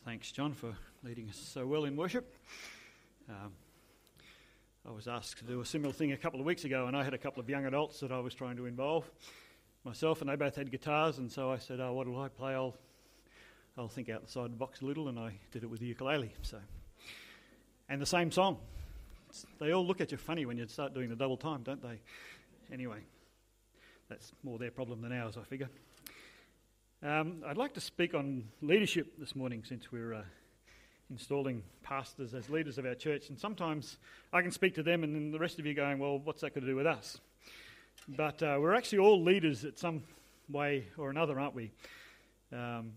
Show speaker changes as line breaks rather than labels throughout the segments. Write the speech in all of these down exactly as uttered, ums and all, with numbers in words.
Thanks, John, for leading us so well in worship. Um, I was asked to do a similar thing a couple of weeks ago, and I had a couple of young adults that I was trying to involve myself, and they both had guitars, and so I said, oh, what will I play? I'll, I'll think outside the box a little, and I did it with the ukulele. So, and the same song. It's, they all look at you funny when you start doing the double time, don't they? Anyway, that's more their problem than ours, I figure. Um, I'd like to speak on leadership this morning, since we're uh, installing pastors as leaders of our church. And sometimes I can speak to them and then the rest of you going, well, what's that got to do with us? But uh, we're actually all leaders at some way or another, aren't we? Um,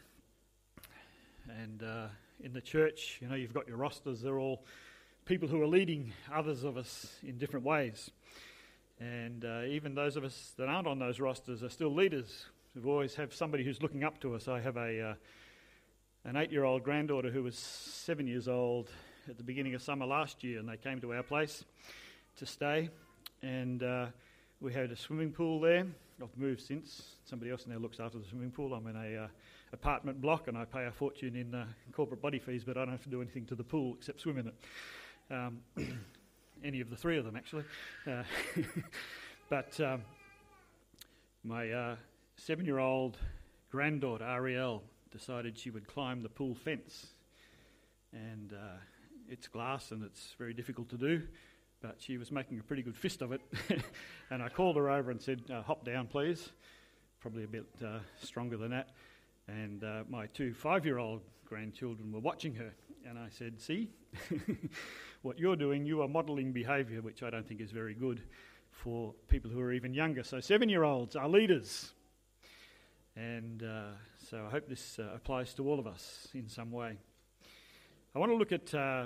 and uh, in the church, you know, you've got your rosters. They're all people who are leading others of us in different ways. And uh, even those of us that aren't on those rosters are still leaders. We always have somebody who's looking up to us. I have a uh, an eight-year-old granddaughter who was seven years old at the beginning of summer last year, and they came to our place to stay. And uh, we had a swimming pool there. I've moved since. Somebody else now looks after the swimming pool. I'm in a uh, apartment block, and I pay a fortune in uh, corporate body fees, but I don't have to do anything to the pool except swim in it. Um, any of the three of them, actually. Uh, but um, my... Uh, Seven-year-old granddaughter, Ariel, decided she would climb the pool fence. And uh, it's glass and it's very difficult to do, but she was making a pretty good fist of it. And I called her over and said, uh, hop down, please. Probably a bit uh, stronger than that. And uh, my two five-year-old grandchildren were watching her. And I said, see, what you're doing, you are modelling behaviour, which I don't think is very good for people who are even younger. So seven-year-olds are leaders. And uh, so I hope this uh, applies to all of us in some way. I want to look at, uh,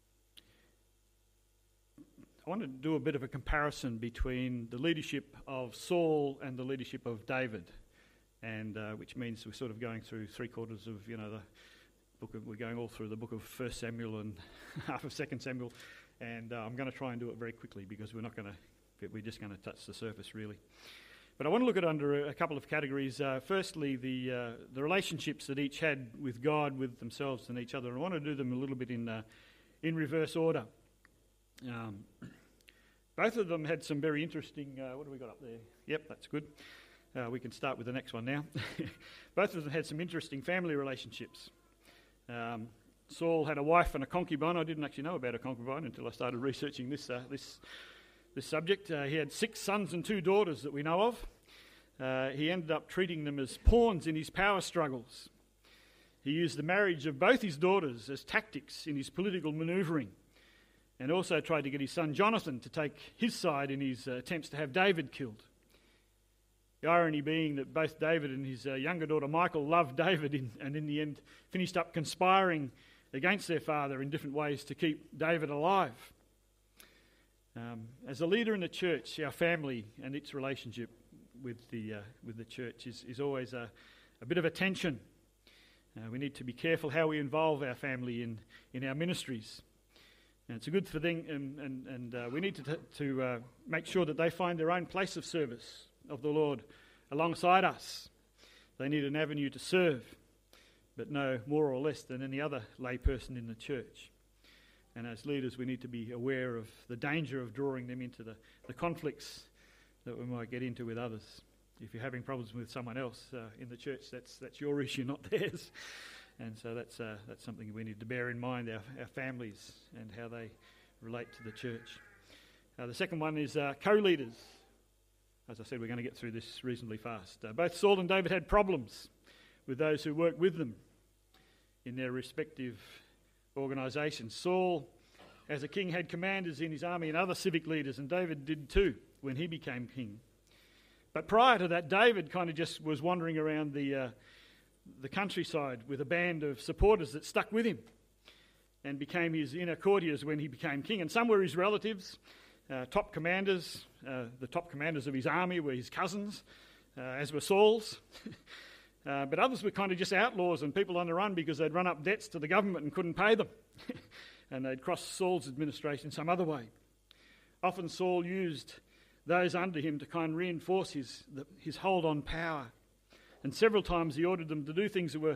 I want to do a bit of a comparison between the leadership of Saul and the leadership of David, and uh, which means we're sort of going through three quarters of, you know, the book of, we're going all through the book of First Samuel and half of Second Samuel, and uh, I'm going to try and do it very quickly because we're not going to, we're just going to touch the surface really. But I want to look at under a couple of categories. Uh, firstly, the uh, the relationships that each had with God, with themselves and each other. I want to do them a little bit in uh, in reverse order. Um, both of them had some very interesting... Uh, what have we got up there? Yep, that's good. Uh, we can start with the next one now. Both of them had some interesting family relationships. Um, Saul had a wife and a concubine. I didn't actually know about a concubine until I started researching this uh, this. This subject. Uh, he had six sons and two daughters that we know of. Uh, he ended up treating them as pawns in his power struggles. He used the marriage of both his daughters as tactics in his political manoeuvring, and also tried to get his son Jonathan to take his side in his uh, attempts to have David killed. The irony being that both David and his uh, younger daughter Michal loved David in, and in the end finished up conspiring against their father in different ways to keep David alive. Um, as a leader in the church, our family and its relationship with the uh, with the church is, is always a, a bit of a tension. Uh, we need to be careful how we involve our family in, in our ministries. And it's a good thing, and, and, and uh, we need to, t- to uh, make sure that they find their own place of service of the Lord alongside us. They need an avenue to serve, but no more or less than any other lay person in the church. And as leaders, we need to be aware of the danger of drawing them into the, the conflicts that we might get into with others. If you're having problems with someone else uh, in the church, that's that's your issue, not theirs. And so that's uh, that's something we need to bear in mind, our, our families and how they relate to the church. Uh, the second one is uh, co-leaders. As I said, we're going to get through this reasonably fast. Uh, both Saul and David had problems with those who worked with them in their respective organisations. Saul, as a king, had commanders in his army and other civic leaders, and David did too when he became king. But prior to that, David kind of just was wandering around the uh, the countryside with a band of supporters that stuck with him and became his inner courtiers when he became king. And some were his relatives, uh, top commanders. Uh, the top commanders of his army were his cousins, uh, as were Saul's. Uh, but others were kind of just outlaws and people on the run because they'd run up debts to the government and couldn't pay them. And they'd cross Saul's administration some other way. Often Saul used those under him to kind of reinforce his the, his hold on power. And several times he ordered them to do things that were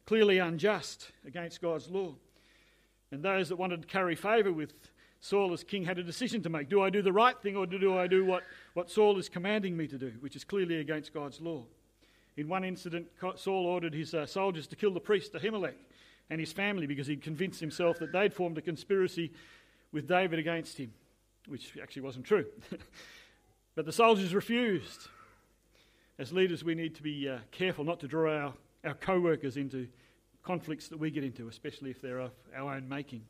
clearly unjust against God's law. And those that wanted to carry favour with Saul as king had a decision to make. Do I do the right thing, or do I do what, what Saul is commanding me to do, which is clearly against God's law? In one incident, Saul ordered his uh, soldiers to kill the priest Ahimelech and his family because he'd convinced himself that they'd formed a conspiracy with David against him, which actually wasn't true. But the soldiers refused. As leaders, we need to be uh, careful not to draw our, our co-workers into conflicts that we get into, especially if they're of our own making.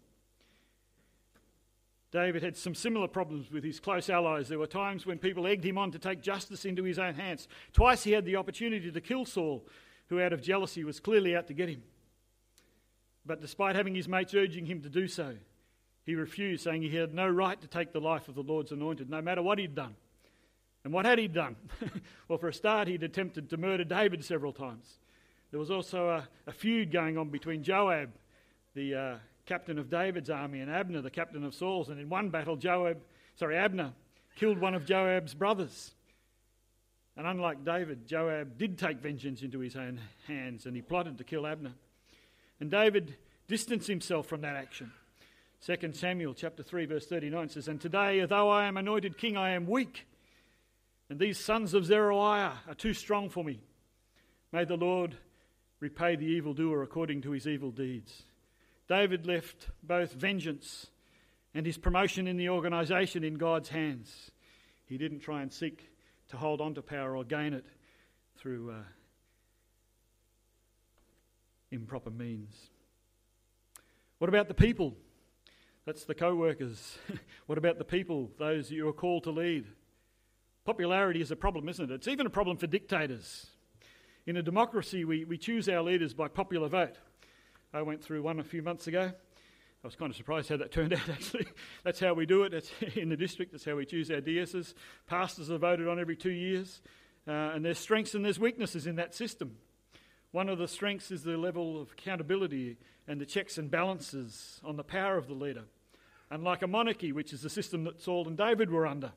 David had some similar problems with his close allies. There were times when people egged him on to take justice into his own hands. Twice he had the opportunity to kill Saul, who out of jealousy was clearly out to get him. But despite having his mates urging him to do so, he refused, saying he had no right to take the life of the Lord's anointed, no matter what he'd done. And what had he done? Well, for a start, he'd attempted to murder David several times. There was also a, a feud going on between Joab, the uh, captain of David's army, and Abner, the captain of Saul's. And in one battle, Joab, sorry, Abner killed one of Joab's brothers. And unlike David, Joab did take vengeance into his own hands, and he plotted to kill Abner. And David distanced himself from that action. Second Samuel chapter three verse thirty-nine says, "And today, though I am anointed king, I am weak, and these sons of Zeruiah are too strong for me. May the Lord repay the evildoer according to his evil deeds." David left both vengeance and his promotion in the organisation in God's hands. He didn't try and seek to hold on to power or gain it through uh, improper means. What about the people? That's the co-workers. What about the people, those you are called to lead? Popularity is a problem, isn't it? It's even a problem for dictators. In a democracy, we, we choose our leaders by popular vote. I went through one a few months ago. I was kind of surprised how that turned out, actually. That's how we do it. It's in the district. That's how we choose our D Ss. Pastors are voted on every two years. Uh, and there's strengths and there's weaknesses in that system. One of the strengths is the level of accountability and the checks and balances on the power of the leader. Unlike a monarchy, which is the system that Saul and David were under.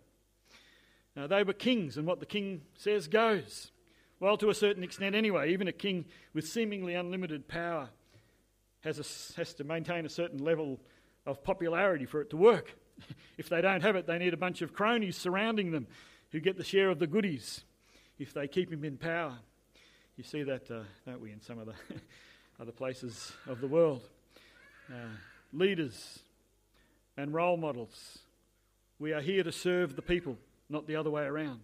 Now, they were kings, and what the king says goes. Well, to a certain extent anyway. Even a king with seemingly unlimited power has, a, has to maintain a certain level of popularity for it to work. If they don't have it, they need a bunch of cronies surrounding them who get the share of the goodies if they keep him in power. You see that, uh, don't we, in some of the other places of the world. Uh, leaders and role models. We are here to serve the people, not the other way around.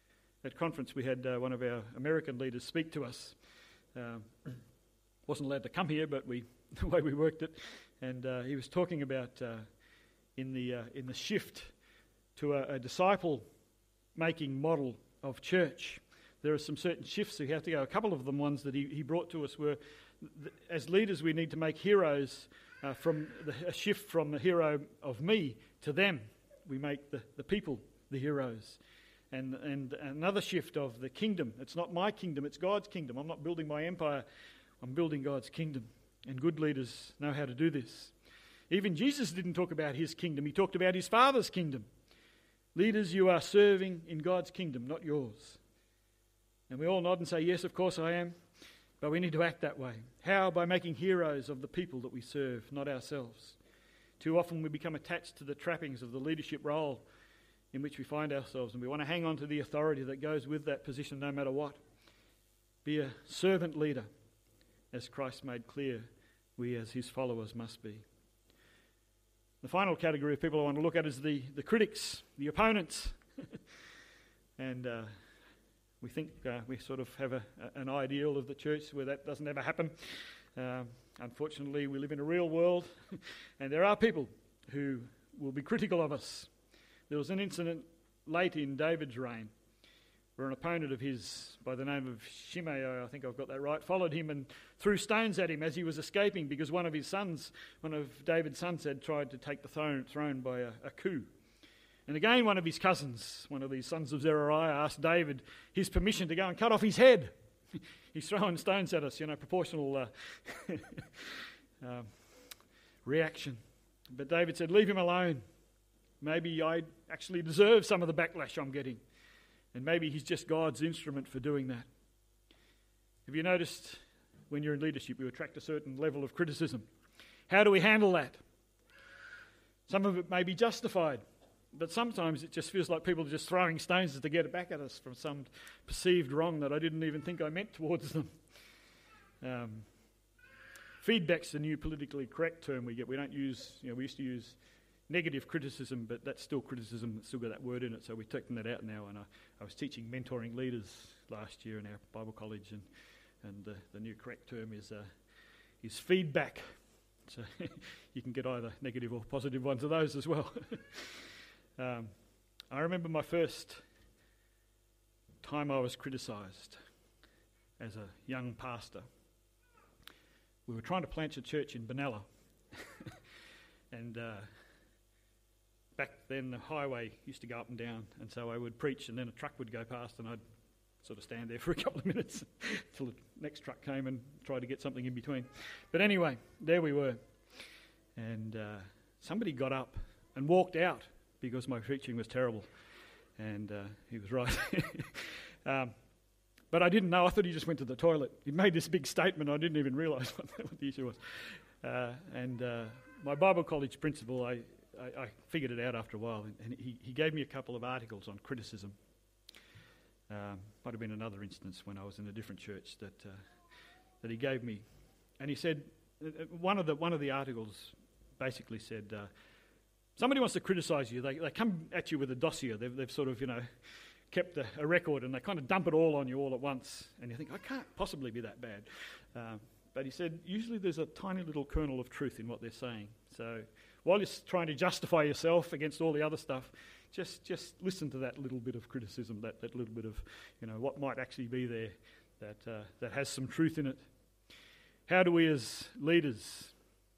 At conference, we had uh, one of our American leaders speak to us. Uh, wasn't allowed to come here, but we the way we worked it, and uh, he was talking about uh, in the uh, in the shift to a, a disciple-making model of church. There are some certain shifts we have to go. A couple of them ones that he, he brought to us were, th- as leaders, we need to make heroes uh, from the, a shift from the hero of me to them. We make the, the people the heroes. And and another shift of the kingdom. It's not my kingdom, it's God's kingdom. I'm not building my empire, I'm building God's kingdom. And good leaders know how to do this. Even Jesus didn't talk about his kingdom, he talked about his Father's kingdom. Leaders, you are serving in God's kingdom, not yours. And we all nod and say, yes, of course I am. But we need to act that way. How? By making heroes of the people that we serve, not ourselves. Too often we become attached to the trappings of the leadership role in which we find ourselves, and we want to hang on to the authority that goes with that position no matter what. Be a servant leader, as Christ made clear we as his followers must be. The final category of people I want to look at is the, the critics, the opponents. and uh, we think uh, we sort of have a, an ideal of the church where that doesn't ever happen. Um, unfortunately, we live in a real world, and there are people who will be critical of us. There was an incident late in David's reign where an opponent of his by the name of Shimei, I think I've got that right, followed him and threw stones at him as he was escaping because one of his sons, one of David's sons had tried to take the throne, throne by a, a coup. And again, one of his cousins, one of these sons of Zeruiah, asked David his permission to go and cut off his head. He's throwing stones at us, you know, proportional uh, um, reaction. But David said, leave him alone. Maybe I actually deserve some of the backlash I'm getting. And maybe he's just God's instrument for doing that. Have you noticed when you're in leadership, you attract a certain level of criticism. How do we handle that? Some of it may be justified, but sometimes it just feels like people are just throwing stones to get it back at us from some perceived wrong that I didn't even think I meant towards them. Um, feedback's the new politically correct term we get. We don't use, you know, we used to use negative criticism, but that's still criticism, it's still got that word in it, so we've taken that out now. And I, I was teaching mentoring leaders last year in our Bible college, and, and the, the new correct term is, uh, is feedback. So you can get either negative or positive ones of those as well. um, I remember my first time I was criticised as a young pastor. We were trying to plant a church in Benalla. and uh, back then the highway used to go up and down, and so I would preach and then a truck would go past and I'd sort of stand there for a couple of minutes until the next truck came and tried to get something in between. But anyway, there we were. And uh, somebody got up and walked out because my preaching was terrible. And uh, he was right. um, but I didn't know. I thought he just went to the toilet. He made this big statement. I didn't even realise what, what the issue was. Uh, and uh, my Bible college principal, I, I, I figured it out after a while. And, and he, he gave me a couple of articles on criticism. Um, might have been another instance when I was in a different church that uh, that he gave me, and he said uh, one of the one of the articles basically said uh, somebody wants to criticise you. They they come at you with a dossier. They've they've sort of you know kept a, a record, and they kind of dump it all on you all at once, and you think I can't possibly be that bad. Uh, but he said usually there's a tiny little kernel of truth in what they're saying. So while you're trying to justify yourself against all the other stuff, Just just listen to that little bit of criticism, that, that little bit of, you know, what might actually be there that uh, that has some truth in it. How do we as leaders,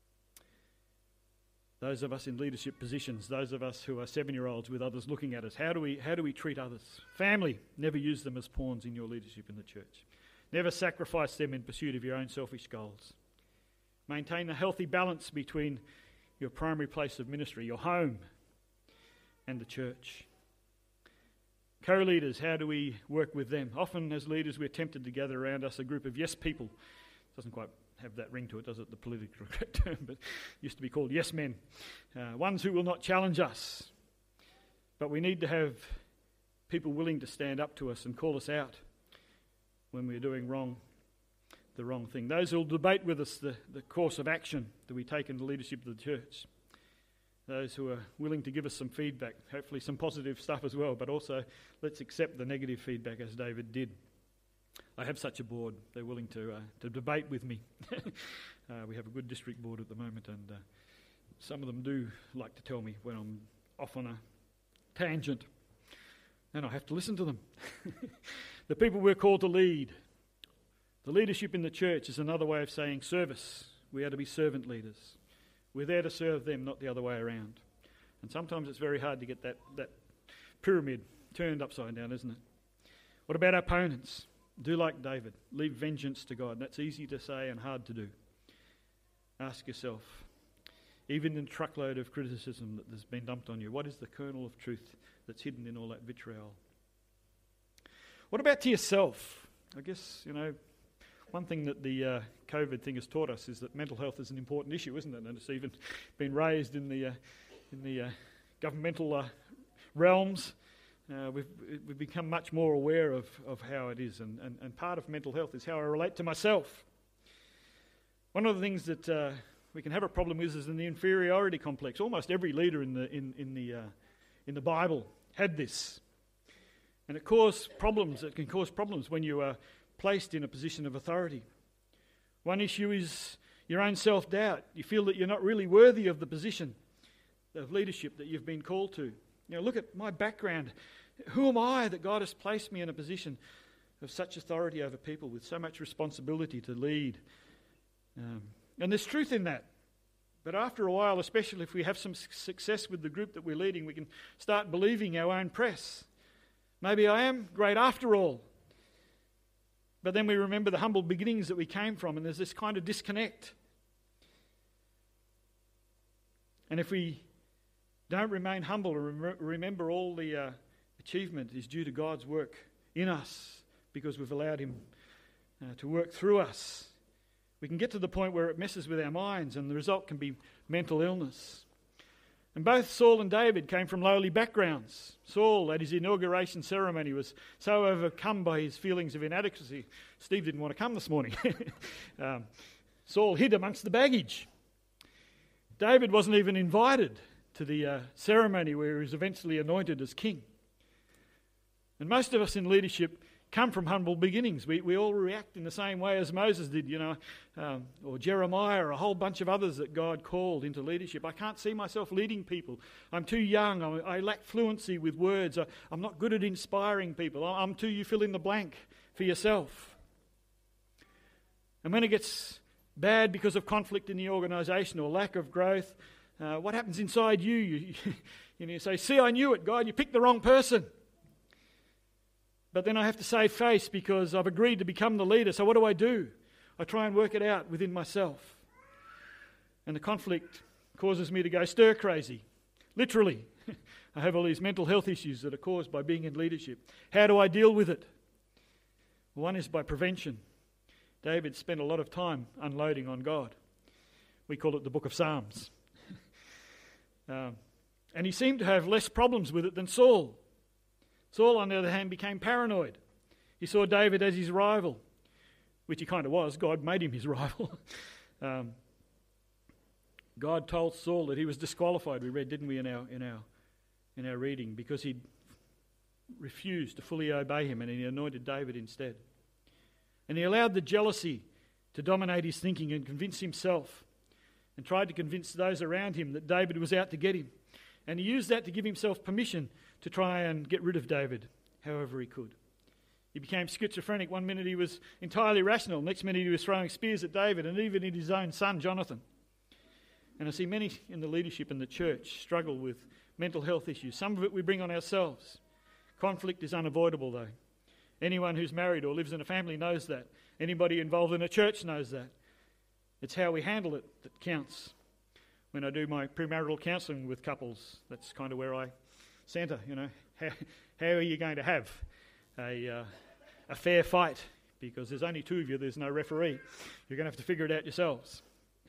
those of us in leadership positions, those of us who are seven-year-olds with others looking at us, how do we how do we treat others? Family, never use them as pawns in your leadership in the church. Never sacrifice them in pursuit of your own selfish goals. Maintain a healthy balance between your primary place of ministry, your home, and the church. Co-leaders, how do we work with them? Often as leaders we're tempted to gather around us a group of yes people. Doesn't quite have that ring to it, does it, the politically correct term, but used to be called yes men. Uh, ones who will not challenge us. But we need to have people willing to stand up to us and call us out when we're doing wrong, the wrong thing. Those who will debate with us the, the course of action that we take in the leadership of the church. Those who are willing to give us some feedback, hopefully some positive stuff as well, but also let's accept the negative feedback as David did. I have such a board. They're willing to uh, to debate with me. uh, we have a good district board at the moment, and uh, some of them do like to tell me when I'm off on a tangent, and I have to listen to them. The people we're called to lead. The leadership in the church is another way of saying service. We are to be servant leaders. We're there to serve them, not the other way around. And sometimes it's very hard to get that, that pyramid turned upside down, isn't it? What about our opponents? Do like David. Leave vengeance to God. That's easy to say and hard to do. Ask yourself, even in a truckload of criticism that has been dumped on you, what is the kernel of truth that's hidden in all that vitriol? What about to yourself? I guess, you know, one thing that the uh, COVID thing has taught us is that mental health is an important issue, isn't it? And it's even been raised in the uh, in the uh, governmental uh, realms. Uh, we've we've become much more aware of, of how it is, and, and, and part of mental health is how I relate to myself. One of the things that uh, we can have a problem with is in the inferiority complex. Almost every leader in the in in the uh, in the Bible had this, and it caused problems. It can cause problems when you are placed in a position of authority. One issue is your own self-doubt. You feel that you're not really worthy of the position of leadership that you've been called to. You know, look at my background. Who am I that God has placed me in a position of such authority over people with so much responsibility to lead? Um, and there's truth in that. But after a while, especially if we have some success with the group that we're leading, we can start believing our own press. Maybe I am great after all. But then we remember the humble beginnings that we came from, and there's this kind of disconnect. And if we don't remain humble and rem- remember all the uh, achievement is due to God's work in us because we've allowed Him uh, to work through us, We can get to the point where it messes with our minds, and the result can be mental illness. And both Saul and David came from lowly backgrounds. Saul, at his inauguration ceremony, was so overcome by his feelings of inadequacy. Steve didn't want to come this morning. um, Saul hid amongst the baggage. David wasn't even invited to the uh, ceremony where he was eventually anointed as king. And most of us in leadership come from humble beginnings. We we all react in the same way as Moses did, you know, um, or Jeremiah, or a whole bunch of others that God called into leadership. I can't see myself leading people. I'm too young. I, I lack fluency with words. I, I'm not good at inspiring people. I'm too, you fill in the blank for yourself. And when it gets bad because of conflict in the organisation or lack of growth, uh, what happens inside you? You, you, know, you say, see, I knew it, God, you picked the wrong person. But then I have to save face because I've agreed to become the leader. So what do I do? I try and work it out within myself. And the conflict causes me to go stir crazy. Literally. I have all these mental health issues that are caused by being in leadership. How do I deal with it? One is by prevention. David spent a lot of time unloading on God. We call it the Book of Psalms. um, and he seemed to have less problems with it than Saul. Saul, on the other hand, became paranoid. He saw David as his rival, which he kind of was. God made him his rival. um, God told Saul that he was disqualified. We read, didn't we, in our in our in our reading, because he refused to fully obey him, and he anointed David instead. And he allowed the jealousy to dominate his thinking and convince himself, and tried to convince those around him that David was out to get him. And he used that to give himself permission to try and get rid of David however he could. He became schizophrenic. One minute he was entirely rational. Next minute he was throwing spears at David and even at his own son, Jonathan. And I see many in the leadership in the church struggle with mental health issues. Some of it we bring on ourselves. Conflict is unavoidable, though. Anyone who's married or lives in a family knows that. Anybody involved in a church knows that. It's how we handle it that counts. When I do my premarital counselling with couples, that's kind of where I centre, you know. How, how are you going to have a, uh, a fair fight? Because there's only two of you, there's no referee. You're going to have to figure it out yourselves.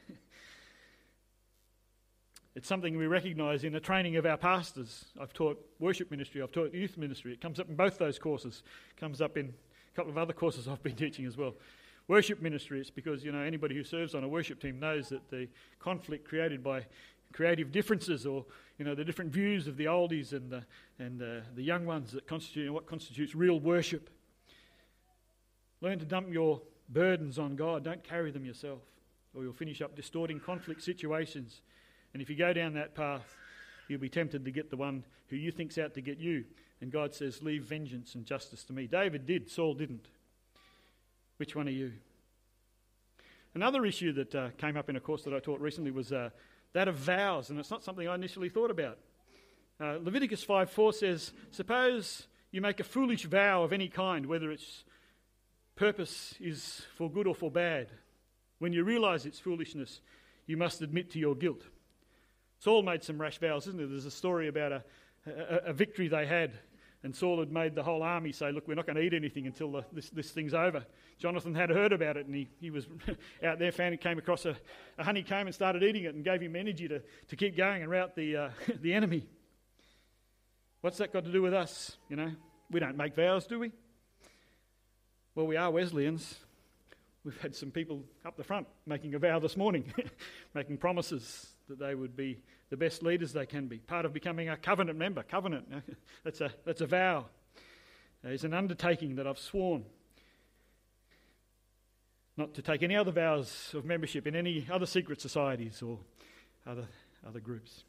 It's something we recognise in the training of our pastors. I've taught worship ministry, I've taught youth ministry. It comes up in both those courses. It comes up in a couple of other courses I've been teaching as well. Worship ministry, it's because, you know, anybody who serves on a worship team knows that the conflict created by creative differences, or, you know, the different views of the oldies and the, and the, the young ones that constitute, you know, what constitutes real worship. Learn to dump your burdens on God. Don't carry them yourself, or you'll finish up distorting conflict situations. And if you go down that path, you'll be tempted to get the one who you think's out to get you. And God says, leave vengeance and justice to me. David did, Saul didn't. Which one are you? Another issue that uh, came up in a course that I taught recently was uh, that of vows, and it's not something I initially thought about. Uh, Leviticus five four says, suppose you make a foolish vow of any kind, whether its purpose is for good or for bad. When you realise its foolishness, you must admit to your guilt. Saul made some rash vows, isn't there? There's a story about a, a, a victory they had, and Saul had made the whole army say, look, we're not going to eat anything until the, this, this thing's over. Jonathan had heard about it, and he, he was out there, found, came across a, a honeycomb and started eating it, and gave him energy to, to keep going and rout the, uh, the enemy. What's that got to do with us? You know, we don't make vows, do we? Well, we are Wesleyans. We've had some people up the front making a vow this morning, making promises that they would be the best leaders they can be. Part of becoming a covenant member. Covenant, that's a that's a vow. It's an undertaking that I've sworn not to take any other vows of membership in any other secret societies or other other groups.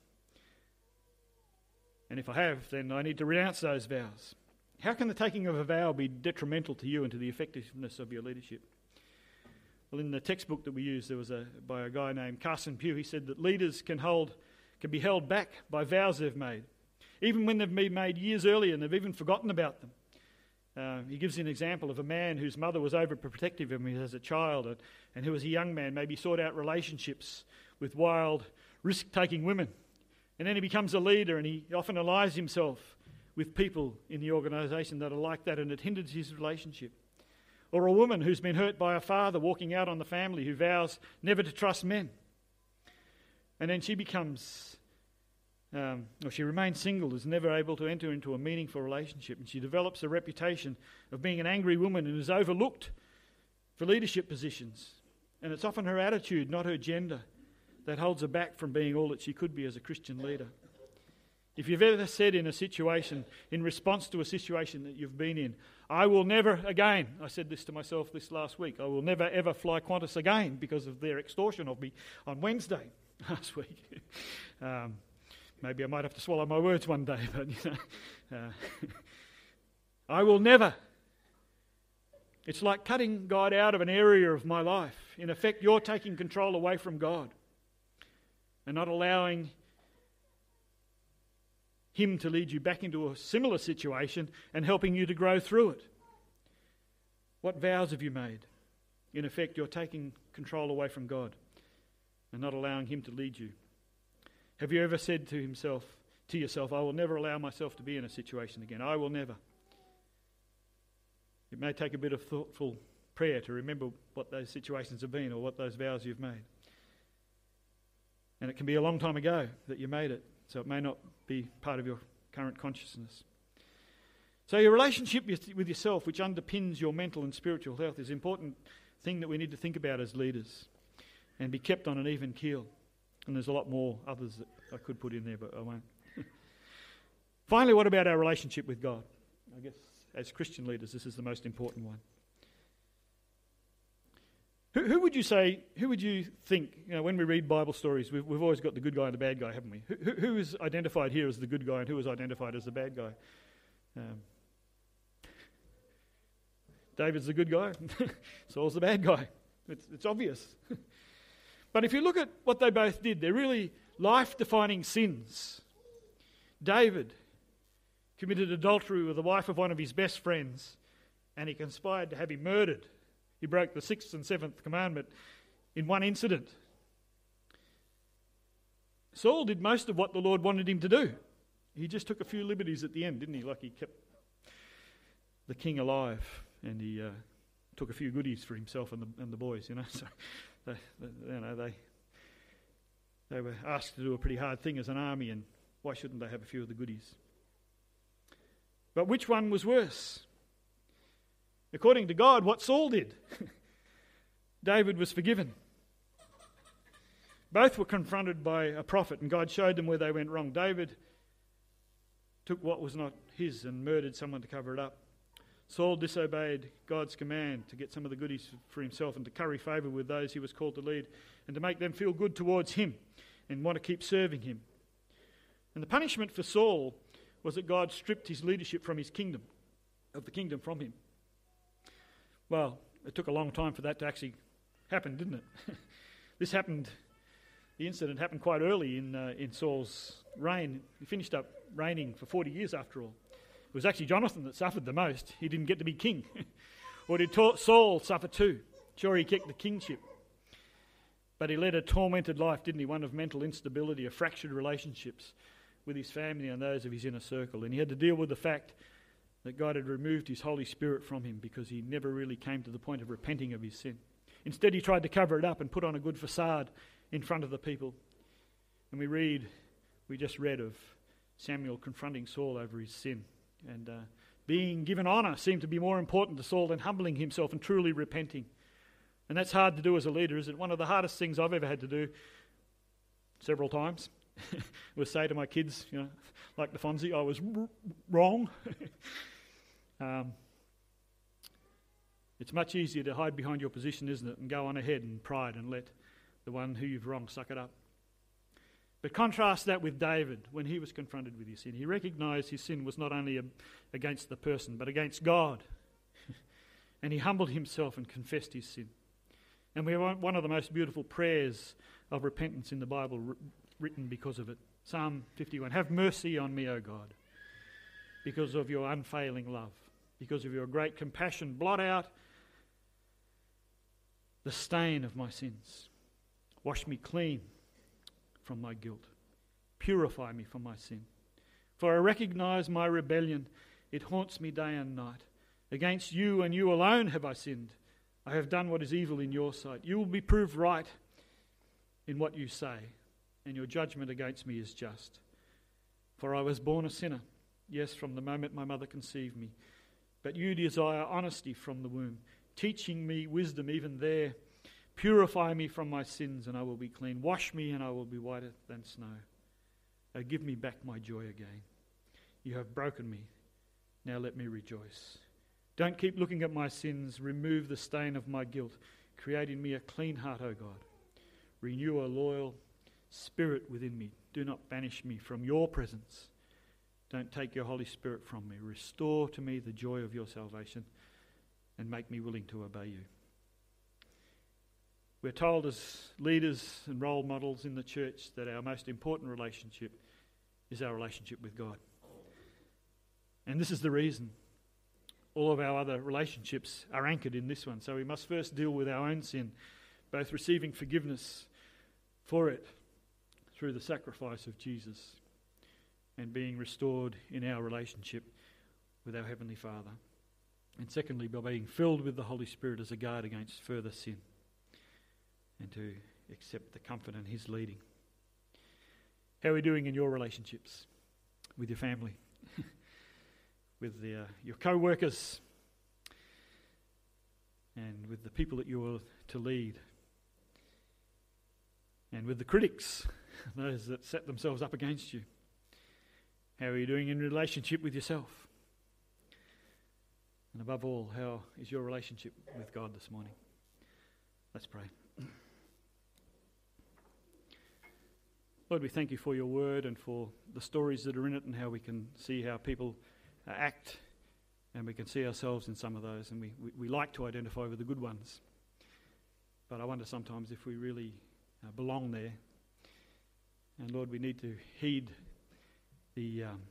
And if I have, then I need to renounce those vows. How can the taking of a vow be detrimental to you and to the effectiveness of your leadership? Well, in the textbook that we used, there was a by a guy named Carson Pugh. He said that leaders can hold can be held back by vows they've made, even when they've been made years earlier and they've even forgotten about them. Uh, he gives an example of a man whose mother was overprotective of him as a child, and, and who, as a young man, maybe sought out relationships with wild, risk-taking women. And then he becomes a leader, and he often allies himself with people in the organisation that are like that, and it hinders his relationship. Or a woman who's been hurt by a father walking out on the family who vows never to trust men. And then she becomes, um, or she remains single, is never able to enter into a meaningful relationship. And she develops a reputation of being an angry woman and is overlooked for leadership positions. And it's often her attitude, not her gender, that holds her back from being all that she could be as a Christian leader. If you've ever said in a situation, in response to a situation that you've been in, I will never again, I said this to myself this last week, I will never ever fly Qantas again because of their extortion of me on Wednesday last week. um, maybe I might have to swallow my words one day, but you know, uh, I will never. It's like cutting God out of an area of my life. In effect, you're taking control away from God and not allowing Him to lead you back into a similar situation and helping you to grow through it. What vows have you made? In effect, you're taking control away from God and not allowing Him to lead you. Have you ever said to himself, to yourself, I will never allow myself to be in a situation again. I will never. It may take a bit of thoughtful prayer to remember what those situations have been or what those vows you've made. And it can be a long time ago that you made it, so it may not be part of your current consciousness. So your relationship with yourself, which underpins your mental and spiritual health, is an important thing that we need to think about as leaders and be kept on an even keel. And there's a lot more others that I could put in there, but I won't. Finally, what about our relationship with God? I guess as Christian leaders, this is the most important one. Who, who would you say, who would you think, you know, when we read Bible stories, we've, we've always got the good guy and the bad guy, haven't we? Who, who is identified here as the good guy and who is identified as the bad guy? Um, David's the good guy, Saul's the bad guy. It's, it's obvious. But if you look at what they both did, they're really life-defining sins. David committed adultery with the wife of one of his best friends, and he conspired to have him murdered. He broke the sixth and seventh commandment in one incident. Saul did most of what the Lord wanted him to do. He just took a few liberties at the end, didn't he? Like he kept the king alive, and he uh, took a few goodies for himself and the, and the boys, you know. So, they, they, you know, they they were asked to do a pretty hard thing as an army, and why shouldn't they have a few of the goodies? But which one was worse? According to God, what Saul did. David was forgiven. Both were confronted by a prophet, and God showed them where they went wrong. David took what was not his and murdered someone to cover it up. Saul disobeyed God's command to get some of the goodies for himself and to curry favour with those he was called to lead and to make them feel good towards him and want to keep serving him. And the punishment for Saul was that God stripped his leadership from his kingdom, of the kingdom from him. Well, it took a long time for that to actually happen, didn't it? This happened, the incident happened quite early in uh, in Saul's reign. He finished up reigning for forty years after all. It was actually Jonathan that suffered the most. He didn't get to be king. Or did Saul suffer too? Sure, he kept the kingship. But he led a tormented life, didn't he? One of mental instability, of fractured relationships with his family and those of his inner circle. And he had to deal with the fact that God had removed his Holy Spirit from him because he never really came to the point of repenting of his sin. Instead, he tried to cover it up and put on a good facade in front of the people. And we read, we just read of Samuel confronting Saul over his sin. And uh, being given honour seemed to be more important to Saul than humbling himself and truly repenting. And that's hard to do as a leader, isn't it? One of the hardest things I've ever had to do, several times, was say to my kids, you know, like the Fonzie, I was r- wrong. um, it's much easier to hide behind your position, isn't it, and go on ahead in pride and let the one who you've wronged suck it up. But contrast that with David when he was confronted with his sin. He recognised his sin was not only a, against the person, but against God. And he humbled himself and confessed his sin. And we have one of the most beautiful prayers of repentance in the Bible written because of it. Psalm fifty-one, have mercy on me, O God, because of your unfailing love, because of your great compassion. Blot out the stain of my sins. Wash me clean from my guilt. Purify me from my sin. For I recognise my rebellion. It haunts me day and night. Against you and you alone have I sinned. I have done what is evil in your sight. You will be proved right in what you say, and your judgment against me is just. For I was born a sinner, yes, from the moment my mother conceived me. But you desire honesty from the womb, teaching me wisdom even there. Purify me from my sins, and I will be clean. Wash me, and I will be whiter than snow. Oh, give me back my joy again. You have broken me. Now let me rejoice. Don't keep looking at my sins. Remove the stain of my guilt. Create in me a clean heart, O God. Renew a loyal spirit within me. Do not banish me from your presence. Don't take your Holy Spirit from me. Restore to me the joy of your salvation and make me willing to obey you. We're told as leaders and role models in the church that our most important relationship is our relationship with God. And this is the reason all of our other relationships are anchored in this one. So we must first deal with our own sin, both receiving forgiveness for it through the sacrifice of Jesus and being restored in our relationship with our Heavenly Father. And secondly, by being filled with the Holy Spirit as a guard against further sin and to accept the comfort in His leading. How are we doing in your relationships with your family, with the, uh, your co-workers, and with the people that you are to lead, and with the critics, those that set themselves up against you? How are you doing in relationship with yourself? And above all, how is your relationship with God this morning? Let's pray. Lord, we thank you for your word and for the stories that are in it and how we can see how people uh, act, and we can see ourselves in some of those, and we, we, we like to identify with the good ones. But I wonder sometimes if we really uh, belong there. And Lord, we need to heed the um,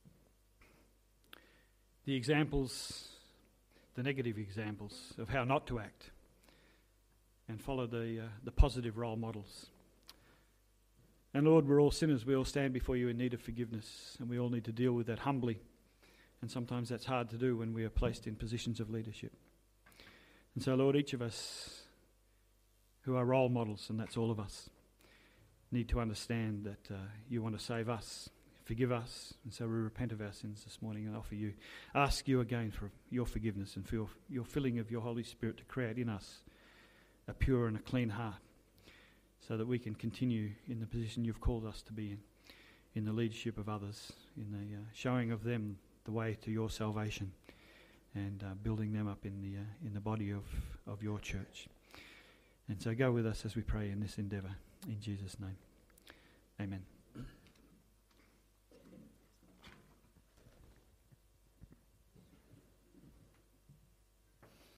the examples, the negative examples of how not to act, and follow the uh, the positive role models. And Lord, we're all sinners. We all stand before you in need of forgiveness, and we all need to deal with that humbly. And sometimes that's hard to do when we are placed in positions of leadership. And so, Lord, each of us who are role models, and that's all of us, need to understand that uh, you want to save us, forgive us, and so we repent of our sins this morning and offer you, ask you again for your forgiveness and for your, your filling of your Holy Spirit to create in us a pure and a clean heart, so that we can continue in the position you've called us to be in, in the leadership of others, in the uh, showing of them the way to your salvation, and uh, building them up in the uh, in the body of, of your church. And so go with us as we pray in this endeavour, in Jesus' name.